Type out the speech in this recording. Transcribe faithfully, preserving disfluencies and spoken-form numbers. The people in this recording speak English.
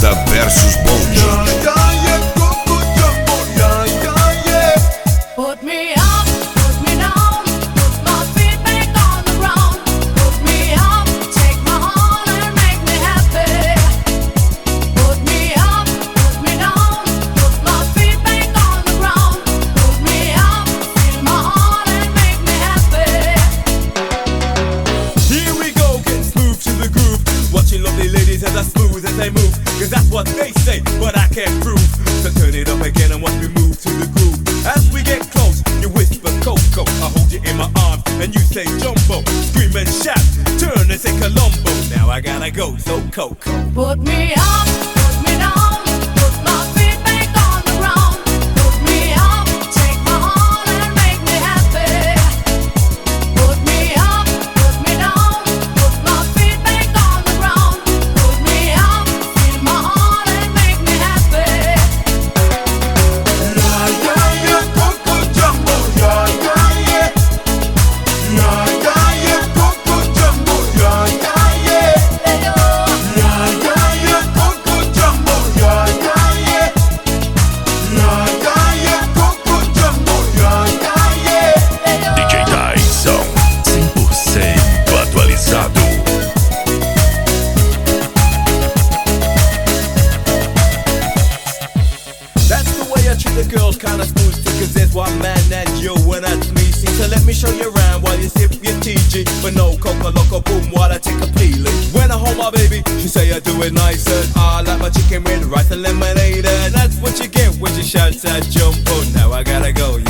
Moda versus Bonji. Yeah, yeah, yeah, Coco Jumbo. Yeah, yeah, yeah. Put me up, put me down, put my feet back on the ground. Put me up, take my heart and make me happy. Put me up, put me down, put my feet back on the ground. Put me up, feel my heart and make me happy. Here we go, get smooth to the groove. Watching lovely ladies as I smooth as they move. Cause that's what they say, but I can't prove. So turn it up again and watch me move to the groove. As we get close, you whisper Coco. I hold you in my arms and you say Jumbo. Scream and shout, turn and say Colombo. Now I gotta go, so Coco. Put me up, put me down, put my feet back on the ground. Put me up, take my heart and make me happy. Put me up, put me down, put my feet back on the ground. Put me up, feel my heart and make me happy. Yeah, yeah, yeah, Coco Jumbo. Yeah, yeah, yeah. Yeah, yeah, yeah, Coco Jumbo. Yeah, yeah, yeah. Yeah, yeah, yeah, Coco Jumbo. Yeah, yeah, yeah. Yeah, yeah, yeah, Coco Jumbo. Yeah, yeah, yeah. D J Tyson, cem por cento atualizado. That's the way I treat the girls, kinda smooth too. Cause there's one man and you and that's me. See, so let me show you around while you sip your T G. But no Coca Loco boom while I take a peeling. When I hold my baby, she say I do it nice. And I like my chicken with rice and lemonade. And that's what you get when she shouts at Jumbo. Now I gotta go,